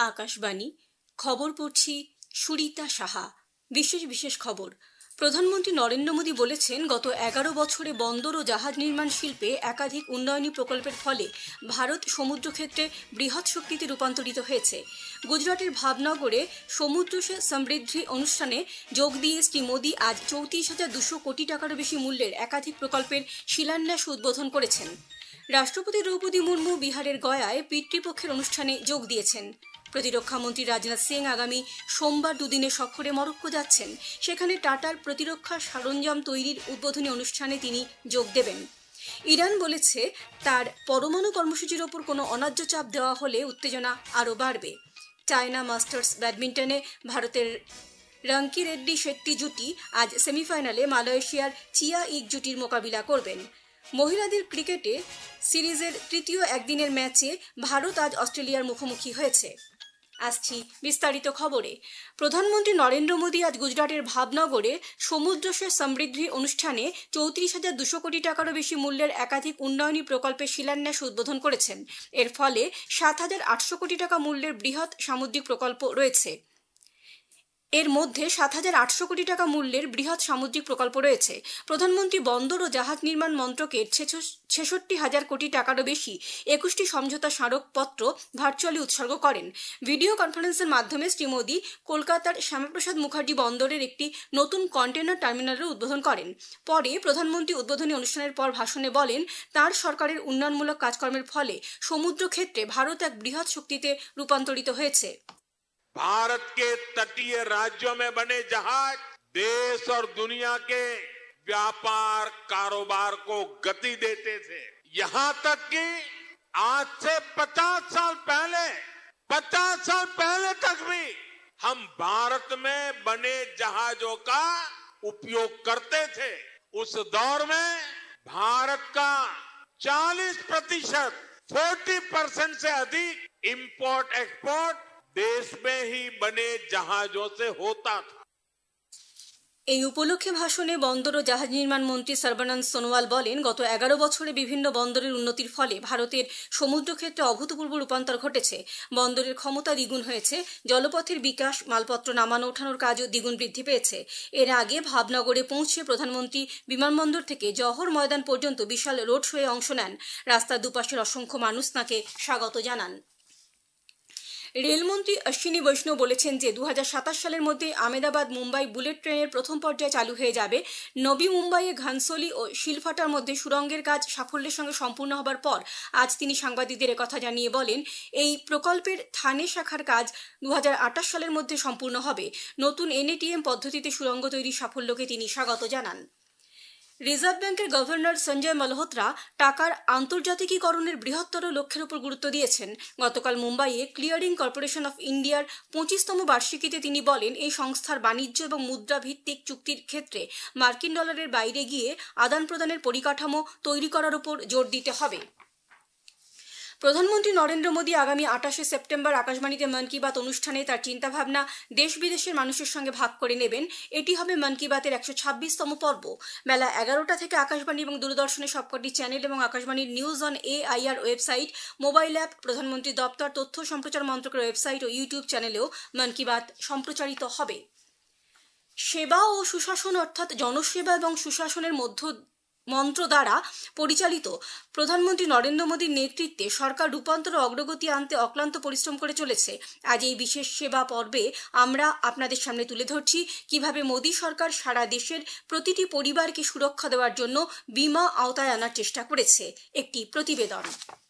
আকাশবাণী খবর পড়ছি সুরিতা সাহা। বিশেষ খবর। প্রধানমন্ত্রী নরেন্দ্র মোদী বলেছেন, গত 11 বছরে বন্দর ও জাহাজ নির্মাণ শিল্পে একাধিক উন্নয়নী প্রকল্পের ফলে ভারত সমুদ্রক্ষেত্রে বৃহৎ শক্তিতে রূপান্তরিত হয়েছে। গুজরাটের ভাবনগরে সমুদ্র সে সমৃদ্ধি অনুষ্ঠানে যোগ দিয়ে শ্রী মোদী আজ 34,200 কোটি টাকারও বেশি মূল্যের একাধিক প্রকল্পের শিলান্যাস উদ্বোধন করেছেন। রাষ্ট্রপতি দ্রৌপদী মুর্মু বিহারের গয়ায় পিতৃপক্ষের অনুষ্ঠানে যোগ দিয়েছেন। প্রতিরক্ষা মন্ত্রী রাজনাথ সিং আগামী সোমবার দুদিনের সফরে মরক্কো যাচ্ছেন। সেখানে টাটার প্রতিরক্ষা সরঞ্জাম তৈরির উদ্বোধনী অনুষ্ঠানে তিনি যোগ দেবেন। ইরান বলেছে, তার পরমাণু কর্মসূচির ওপর কোনো অন্যায্য চাপ দেওয়া হলে উত্তেজনা আরও বাড়বে। চায়না মাস্টার্স ব্যাডমিন্টনে ভারতের রাঙ্কি রেড্ডি শেট্টি জুটি আজ সেমিফাইনালে মালয়েশিয়ার চিয়া ইক জুটির মোকাবিলা করবেন। মহিলাদের ক্রিকেটে সিরিজের তৃতীয় একদিনের ম্যাচে ভারত আজ অস্ট্রেলিয়ার মুখোমুখি হয়েছে। আসছি বিস্তারিত খবরে। প্রধানমন্ত্রী নরেন্দ্র মোদী আজ গুজরাটের ভাবনগরে সমুদ্র সে সমৃদ্ধি অনুষ্ঠানে 34,200 কোটি টাকারও বেশি মূল্যের একাধিক উন্নয়নী প্রকল্পের শিলান্যাস উদ্বোধন করেছেন। এর ফলে 7,800 কোটি টাকা মূল্যের বৃহৎ সামুদ্রিক প্রকল্প রয়েছে। এর মধ্যে 7,800 কোটি টাকা মূল্যের বৃহৎ সামুদ্রিক প্রকল্প রয়েছে। প্রধানমন্ত্রী বন্দর ও জাহাজ নির্মাণ মন্ত্রকের 66,000 কোটি টাকারও বেশি 21টি সমঝোতা স্মারকপত্র ভার্চুয়ালি উৎসর্গ করেন। ভিডিও কনফারেন্সের মাধ্যমে শ্রী মোদী কলকাতার শ্যামাপ্রসাদ মুখার্জি বন্দরের একটি নতুন কন্টেনার টার্মিনালের উদ্বোধন করেন। পরে প্রধানমন্ত্রী উদ্বোধনী অনুষ্ঠানের পর ভাষণে বলেন, তার সরকারের উন্নয়নমূলক কাজকর্মের ফলে সমুদ্র ক্ষেত্রে ভারত এক বৃহৎ শক্তিতে রূপান্তরিত হয়েছে। भारत के तटीय राज्यों में बने जहाज देश और दुनिया के व्यापार कारोबार को गति देते थे। यहां तक कि आज से 50 साल पहले तक भी हम भारत में बने जहाजों का उपयोग करते थे। उस दौर में भारत का 40% से अधिक इंपोर्ट एक्सपोर्ट देश में ही बने जहाजों से होता था। এই উপলক্ষে ভাষণে বন্দর ও জাহাজ নির্মাণ মন্ত্রী সর্বানন্দ সোনোয়াল বলেন, গত 11 বছরে বিভিন্ন বন্দরের উন্নতির ফলে ভারতের সমুদ্রক্ষেত্রে অভূতপূর্ব রূপান্তর ঘটেছে। বন্দরের ক্ষমতা দ্বিগুণ হয়েছে, জলপথের বিকাশ, মালপত্র নামানো ওঠানোর কাজও দ্বিগুণ বৃদ্ধি পেয়েছে। এর আগে ভাবনগরে পৌঁছে প্রধানমন্ত্রী বিমানবন্দর থেকে জওহর ময়দান পর্যন্ত বিশাল রোড শোয়ে অংশ নেন। রাস্তার দুপাশের অসংখ্য মানুষ তাঁকে স্বাগত জানান। রেলমন্ত্রী অশ্বিনী বৈষ্ণব বলেছেন যে 2027 সালের মধ্যে আহমেদাবাদ মুম্বাই বুলেট ট্রেনের প্রথম পর্যায়ে চালু হয়ে যাবে। নবী মুম্বাইয়ে ঘানসোলি ও শিলফাটার মধ্যে সুড়ঙ্গের কাজ সাফল্যের সঙ্গে সম্পূর্ণ হবার পর আজ তিনি সাংবাদিকদের একথা জানিয়ে বলেন, এই প্রকল্পের থানে শাখার কাজ 2028 সালের মধ্যে সম্পূর্ণ হবে। নতুন NATM পদ্ধতিতে সুড়ঙ্গ তৈরির সাফল্যকে তিনি স্বাগত জানান। রিজার্ভ ব্যাংকের গভর্নর সঞ্জয় মালহোত্রা টাকার আন্তর্জাতিকীকরণের বৃহত্তর লক্ষ্যের উপর গুরুত্ব দিয়েছেন। গতকাল মুম্বাইয়ে ক্লিয়ারিং কর্পোরেশন অফ ইন্ডিয়ার 25তম বার্ষিকীতে তিনি বলেন, এই সংস্থার বাণিজ্য এবং মুদ্রা ভিত্তিক চুক্তির ক্ষেত্রে মার্কিন ডলারের বাইরে গিয়ে আদান প্রদানের পরিকাঠামো তৈরি করার উপর জোর দিতে হবে। প্রধানমন্ত্রী নরেন্দ্র মোদী আগামী 28শে সেপ্টেম্বর আকাশবাণীতে মন কি বাত অনুষ্ঠানে তার চিন্তাভাবনা দেশ বিদেশের মানুষের সঙ্গে ভাগ করে নেবেন। এটি হবে মন কি বাতের 126তম পর্ব। বেলা 11টা থেকে আকাশবাণী এবং দূরদর্শনের সবকটি চ্যানেল এবং আকাশবাণীর news on AIR website, mobile app, প্রধানমন্ত্রী দপ্তর, তথ্য সম্প্রচার মন্ত্রকের ওয়েবসাইট ও ইউটিউব চ্যানেলেও মন কি বাত সম্প্রচারিত হবে। সেবা ও সুশাসন অর্থাৎ জনসেবা এবং সুশাসনের মন্ত্র দ্বারা পরিচালিত প্রধানমন্ত্রী নরেন্দ্র মোদীর নেতৃত্বে সরকার রূপান্তর ও অগ্রগতি আনতে অক্লান্ত পরিশ্রম করে চলেছে। আজ এই বিশেষ সেবা পর্বে আমরা আপনাদের সামনে তুলে ধরছি কিভাবে মোদী সরকার সারা দেশের প্রতিটি পরিবারকে সুরক্ষা দেওয়ার জন্য বীমা আওতায় আনার চেষ্টা করেছে। একটি প্রতিবেদন।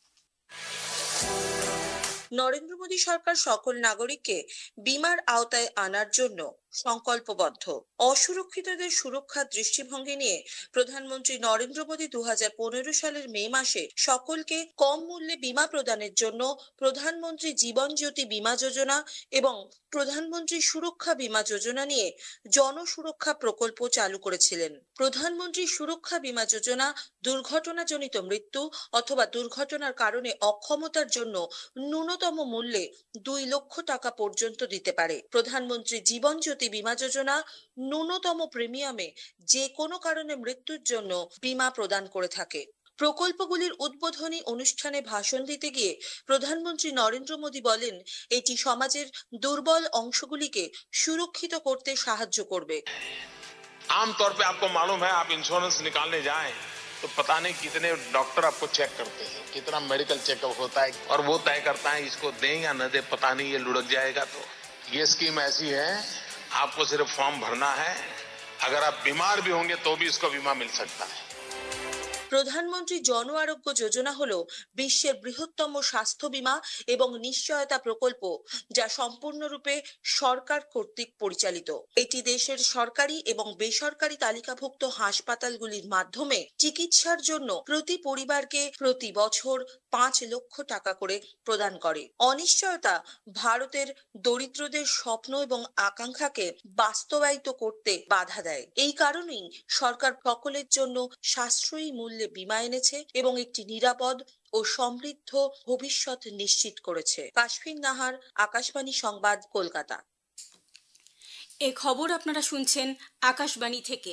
নরেন্দ্র মোদী সরকার সকল নাগরিককে বীমার আওতায় আনার জন্য সংকল্পবদ্ধ। অসুরক্ষিতদের সুরক্ষার দৃষ্টিভঙ্গি নিয়ে প্রধানমন্ত্রী নরেন্দ্র মোদী 2015 সালের মে মাসে সকলকে কম মূল্যে বীমা প্রদানের জন্য প্রধানমন্ত্রী জীবন জ্যোতি বীমা যোজনা এবং প্রধানমন্ত্রী সুরক্ষা বীমা যোজনা নিয়ে জনসুরক্ষা প্রকল্প চালু করেছিলেন। প্রধানমন্ত্রী সুরক্ষা বীমা যোজনা দুর্ঘটনাজনিত মৃত্যু অথবা দুর্ঘটনার কারণে অক্ষমতার জন্য ন্যূনতম মূল্যে 2 লক্ষ টাকা পর্যন্ত দিতে পারে। প্রধানমন্ত্রী জীবন জ্যোতি বীমা যোজনা ন্যূনতম প্রিমিয়ামে যে কোনো কারণে মৃত্যুর জন্য বীমা প্রদান করে থাকে। প্রকল্পগুলির উদ্বোধনী অনুষ্ঠানে ভাষণ দিতে গিয়ে প্রধানমন্ত্রী নরেন্দ্র মোদী বলেন, এটি সমাজের দুর্বল অংশগুলিকে সুরক্ষিত করতে সাহায্য করবে। आमतौर पे आपको मालूम है, आप इंश्योरेंस निकालने जाएं तो पता नहीं कितने डॉक्टर आपको चेक करते हैं, कितना मेडिकल चेकअप होता है और वो तय करता है इसको दें या न दें, पता नहीं ये लुढ़क जाएगा। तो ये स्कीम ऐसी है, आपको सिर्फ फॉर्म भरना है, अगर आप बीमार भी होंगे तो भी इसको बीमा मिल सकता है। প্রধানমন্ত্রী জন আরোগ্য যোজনা হলো বিশ্বের বৃহত্তম স্বাস্থ্য বীমা এবং নিশ্চয়তা প্রকল্প, যা সম্পূর্ণরূপে সরকার কর্তৃক পরিচালিত। এটি দেশের সরকারি এবং বেসরকারি তালিকাভুক্ত হাসপাতালগুলির মাধ্যমে চিকিৎসার জন্য প্রতি পরিবারকে প্রতি বছর 5 লক্ষ টাকা করে প্রদান করে। অনিশ্চয়তা ভারতের দরিদ্রদের স্বপ্ন এবং আকাঙ্ক্ষাকে বাস্তবায়িত করতে বাধা দেয়। এই কারণেই সরকার সকলের জন্য সাশ্রয়ী মূল্যে বীমা এনেছে এবং একটি নিরাপদ ও সমৃদ্ধ ভবিষ্যৎ নিশ্চিত করেছে। কাশফিন নাহার, আকাশবাণী সংবাদ, কলকাতা। এ খবর আপনারা শুনছেন আকাশবাণী থেকে।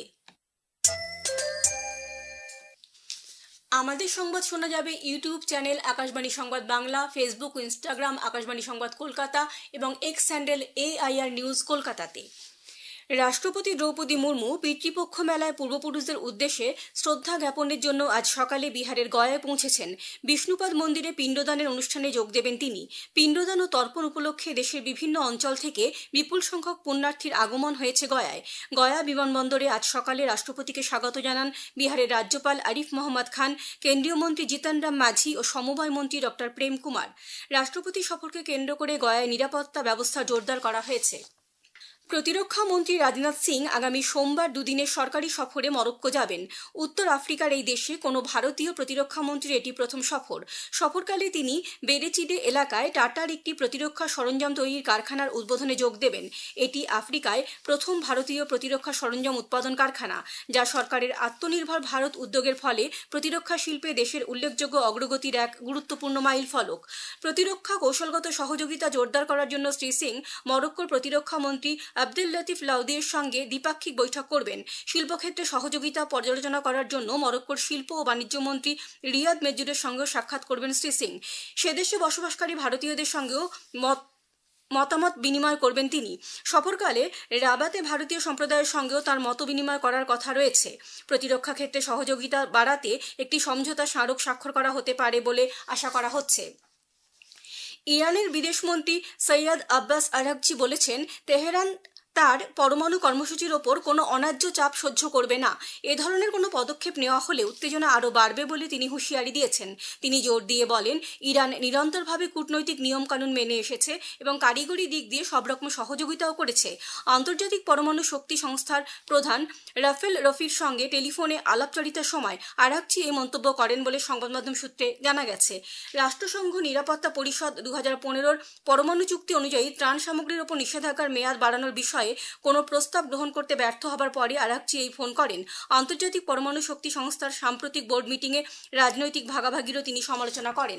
আমাদের সংবাদ শোনা যাবে ইউটিউব চ্যানেল আকাশবাণী সংবাদ বাংলা, ফেসবুক ও ইনস্টাগ্রাম আকাশবাণী সংবাদ কলকাতা এবং এক্স হ্যান্ডেল AIR নিউজ কলকাতাতে। রাষ্ট্রপতি দ্রৌপদী মুর্মু পিতৃপক্ষ মেলায় পূর্বপুরুষদের উদ্দেশ্যে শ্রদ্ধা জ্ঞাপনের জন্য আজ সকালে বিহারের গয়ায় পৌঁছেছেন। বিষ্ণুপাদ মন্দিরে পিণ্ডদানের অনুষ্ঠানে যোগ দেবেন তিনি। পিণ্ডদান ও তর্পণ উপলক্ষে দেশের বিভিন্ন অঞ্চল থেকে বিপুল সংখ্যক পুণ্যার্থীর আগমন হয়েছে গয়ায়। গয়া বিমানবন্দরে আজ সকালে রাষ্ট্রপতিকে স্বাগত জানান বিহারের রাজ্যপাল আরিফ মোহাম্মদ খান, কেন্দ্রীয় মন্ত্রী জিতন রাম মাঝি ও সমবায় মন্ত্রী ডক্টর প্রেম কুমার। রাষ্ট্রপতি সফরকে কেন্দ্র করে গয়ায় নিরাপত্তা ব্যবস্থা জোরদার করা হয়েছে। প্রতিরক্ষা মন্ত্রী রাজনাথ সিং আগামী সোমবার দুদিনের সরকারি সফরে মরক্কো যাবেন। উত্তর আফ্রিকার এই দেশে কোনো ভারতীয় প্রতিরক্ষা মন্ত্রীর এটি প্রথম সফর। সফরকালে তিনি বেরেচিডে এলাকায় টাটার একটি প্রতিরক্ষা সরঞ্জাম তৈরির কারখানার উদ্বোধনে যোগ দেবেন। এটি আফ্রিকায় প্রথম ভারতীয় প্রতিরক্ষা সরঞ্জাম উৎপাদন কারখানা, যা সরকারের আত্মনির্ভর ভারত উদ্যোগের ফলে প্রতিরক্ষা শিল্পে দেশের উল্লেখযোগ্য অগ্রগতির এক গুরুত্বপূর্ণ মাইল ফলক। প্রতিরক্ষা কৌশলগত সহযোগিতা জোরদার করার জন্য শ্রী সিং মরক্কোর প্রতিরক্ষা মন্ত্রী আব্দুল লতিফ লাউদির সঙ্গে দ্বিপাক্ষিক বৈঠক করবেন। শিল্পক্ষেত্রে সহযোগিতা পর্যালোচনা করার জন্য মরক্কোর শিল্প ও বাণিজ্য মন্ত্রী রিয়াদ মেজুরের সঙ্গে সাক্ষাৎ করবেন শ্রী সিং। সেদেশে বসবাসকারী ভারতীয়দের সঙ্গেও মতামত বিনিময় করবেন তিনি। সফরকালে রাবাতে ভারতীয় সম্প্রদায়ের সঙ্গেও তার মত বিনিময় করার কথা রয়েছে। প্রতিরক্ষা ক্ষেত্রে সহযোগিতা বাড়াতে একটি সমঝোতা স্মারক স্বাক্ষর করা হতে পারে বলে আশা করা হচ্ছে। ইরানের বিদেশমন্ত্রী সৈয়দ আব্বাস আরাগচি বলেছেন, তেহরান তার পরমাণু কর্মসূচির ওপর কোনো অন্যায্য চাপ সহ্য করবে না। এ ধরনের কোনো পদক্ষেপ নেওয়া হলে উত্তেজনা আরও বাড়বে বলে তিনি হুঁশিয়ারি দিয়েছেন। তিনি জোর দিয়ে বলেন, ইরান নিরন্তরভাবে কূটনৈতিক নিয়মকানুন মেনে এসেছে এবং কারিগরি দিক দিয়ে সব রকম সহযোগিতাও করেছে। আন্তর্জাতিক পরমাণু শক্তি সংস্থার প্রধান রাফেল রফির সঙ্গে টেলিফোনে আলাপচারিতার সময় আরাগচি এই মন্তব্য করেন বলে সংবাদ মাধ্যম সূত্রে জানা গেছে। রাষ্ট্রসংঘ নিরাপত্তা পরিষদ 2015 পরমাণু চুক্তি অনুযায়ী ত্রাণ সামগ্রীর ওপর নিষেধাজ্ঞার মেয়াদ বাড়ানোর বিষয়ে কোনো প্রস্তাব গ্রহণ করতে ব্যর্থ হবার পরে আরাগচি এই ফোন করেন। আন্তর্জাতিক পরমাণু শক্তি সংস্থার সাম্প্রতিক বোর্ড মিটিংয়ে রাজনৈতিক ভাগাভাগিরও তিনি সমালোচনা করেন।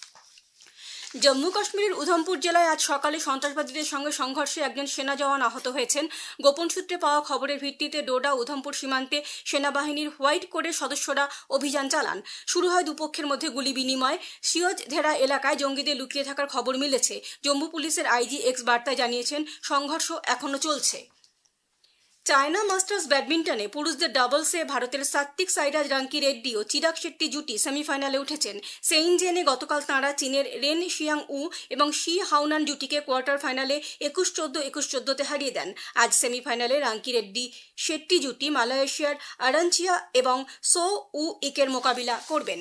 জম্মু কাশ্মীরের উধমপুর জেলায় আজ সকালে সন্ত্রাসবাদীদের সঙ্গে সংঘর্ষে একজন সেনা জওয়ান আহত হয়েছেন। গোপন সূত্রে পাওয়া খবরের ভিত্তিতে ডোডা উধমপুর সীমান্তে সেনাবাহিনীর হোয়াইট কোরের সদস্যরা অভিযান চালান। শুরু হয় দুপক্ষের মধ্যে গুলি বিনিময়। সিয়জ ধেরা এলাকায় জঙ্গিদের লুকিয়ে থাকার খবর মিলেছে। জম্মু পুলিশের IG এক্স বার্তায় জানিয়েছেন, সংঘর্ষ এখনো চলছে। চায়না মাস্টার্স ব্যাডমিন্টনে পুরুষদের ডাবলসে ভারতের সাত্বিক সাইরাজ রাঙ্কি রেড্ডি ও চিরাগ শেট্টি জুটি সেমিফাইনালে উঠেছেন। সেইনজেনে গতকাল তাঁরা চীনের রেন শিয়াং উ এবং শি হাউনান জুটিকে কোয়ার্টার ফাইনালে 21-14, 21-14 হারিয়ে দেন। আজ সেমিফাইনালে রাঙ্কি রেড্ডি শেট্টি জুটি মালয়েশিয়ার আরাঞ্চিয়া এবং সো উ ইকের মোকাবিলা করবেন।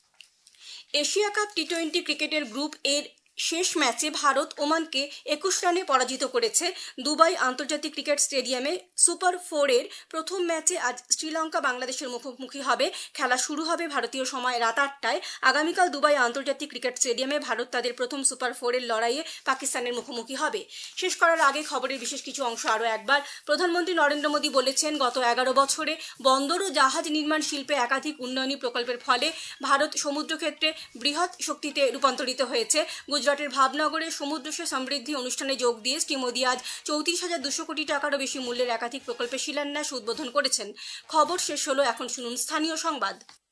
এশিয়া কাপ টি20 ক্রিকেটের গ্রুপ এর শেষ ম্যাচে ভারত ওমানকে 21 রানে পরাজিত করেছে। দুবাই আন্তর্জাতিক ক্রিকেট স্টেডিয়ামে সুপার 4-এর প্রথম ম্যাচে আজ শ্রীলঙ্কা বাংলাদেশের মুখোমুখি হবে। খেলা শুরু হবে ভারতীয় সময় রাত 8টায়। আগামীকাল দুবাই আন্তর্জাতিক ক্রিকেট স্টেডিয়ামে ভারত তাদের প্রথম সুপার 4-এর লড়াইয়ে পাকিস্তানের মুখোমুখি হবে। শেষ করার আগে খবরের বিশেষ কিছু অংশ আরও একবার। প্রধানমন্ত্রী নরেন্দ্র মোদী বলেছেন, গত 11 বছরে বন্দর ও জাহাজ নির্মাণ শিল্পে একাধিক উন্নয়নী প্রকল্পের ফলে ভারত সমুদ্রক্ষেত্রে বৃহৎ শক্তিতে রূপান্তরিত হয়েছে। গুজরাটের ভাবনগরে সমুদ্র সে সমৃদ্ধি অনুষ্ঠানে যোগ দিয়ে শ্রী মোদী আজ 34,200 কোটি টাকারও বেশি মূল্যের একাধিক প্রকল্পের শিলান্যাস উদ্বোধন করেছেন। খবর শেষ হলো, এখন শুনুন স্থানীয় সংবাদ।